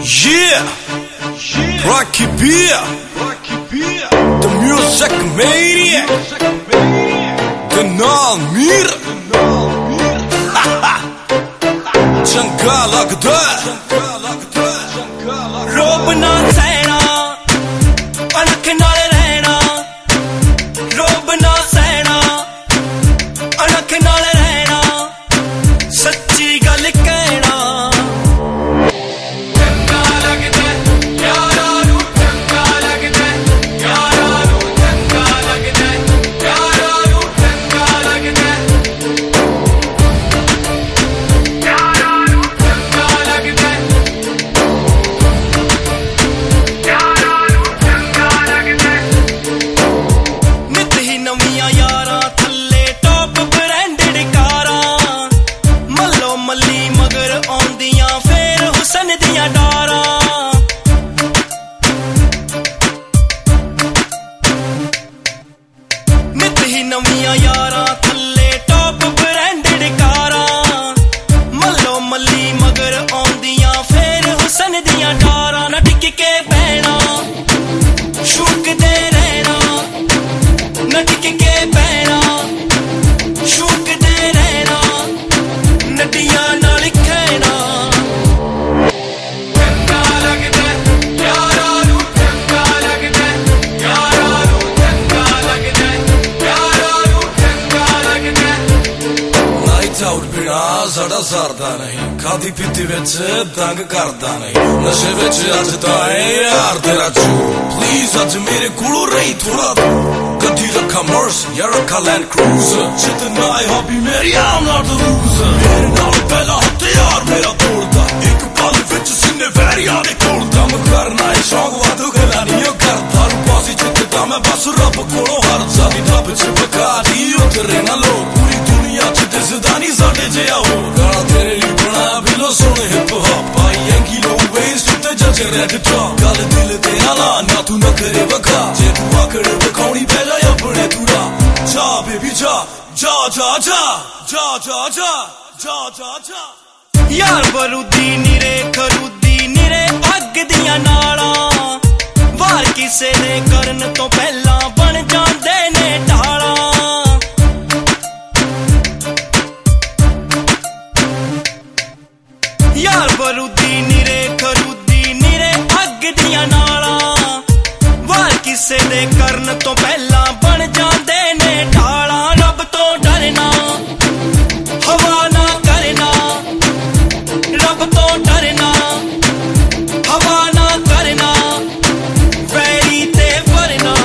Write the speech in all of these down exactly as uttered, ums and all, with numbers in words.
Yeah, Rocky Beer, the music maniac, the non-mir. चंगा लगदा रोब ना सहना अनख नाल रहना रोब ना सहना अनख नाल रहना सच्ची गल कहना चंगा लगदा यारा नू चंगा लगदा यारा नू चंगा लगदा यारा नू चंगा लगदा नवियां यारां थल्ले टॉप ब्रांडेड कारां मल्लो मल्ली मगर आउंदियां फेर हुसन दियां डारां ना टिक के बहना शूकदे रहना ना टिक के बहना शूकदे रहना नडियां नाल कहना चंगा लगदा यारा नू चंगा लगदा यारा नू चंगा लगदा आउट बिना साडा सरदा नहीं खादी पीती विच तंग करदा नहीं नशे विच अज तां यार तेरा चू प्लीज अज मेरे कोलों रही थोड़ा तू गड्डी रखा मर्स या रखा लैंड क्रूजर जितना आई हॉबी मेरी I'm not a loser मेरे नाल पहला हथियार मेरा तोड़दा एक पल विच सीने वैरियां दे कोलदा मैं करना है शौक वादू गला नहीं करदा रूपासी चित्ता मैं बस रब कोलों हर सादी दब च बकारी उतरे ना लो पूरी दुनिया च दिसदा नहीं साडे जिहा हो गाना तेरे लिए बना बिलो सोने हिप हॉप आई एंगी लो वेस्ट ते जज रेड टॉप गल दिल ते आला ना तू न करे वखा जे तू आकड़ वखाउणी पै जा अपने तूरा जा बेबी जा जा जा जा जा जा जा जा जा जा यार बरूदी निरे खरूदी निरे अग दियां नालां वार किसे दे करन तो पहला बन जांदे ने ढालां यार बरूदी निरे खरूदी निरे अग दियां नालां वार किसे दे करन तो पहला बन जांदे ने ढालां रब तो डरना हवा ना करना रब तो डरना हवा ना करना वैरी ते वरना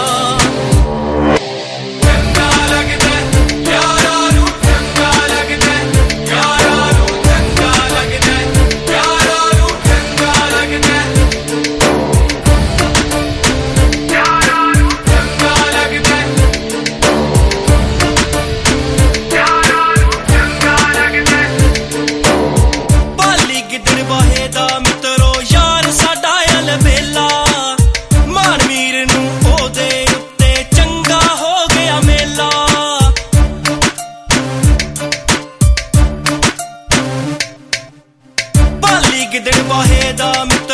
चंगा लगदा यारा नू चंगा लगदा यारा नू चंगा लगदा यारा नू चंगा लगदा यारा नू चंगा लगदा यारा नू चंगा लगदा बाली गिद्दड़ वाहे दा मित्रो यार साडा अलबेला मानवीर नू ओदे उत्ते चंगा हो गया मेला बाली गिद्दड़ वाहे दा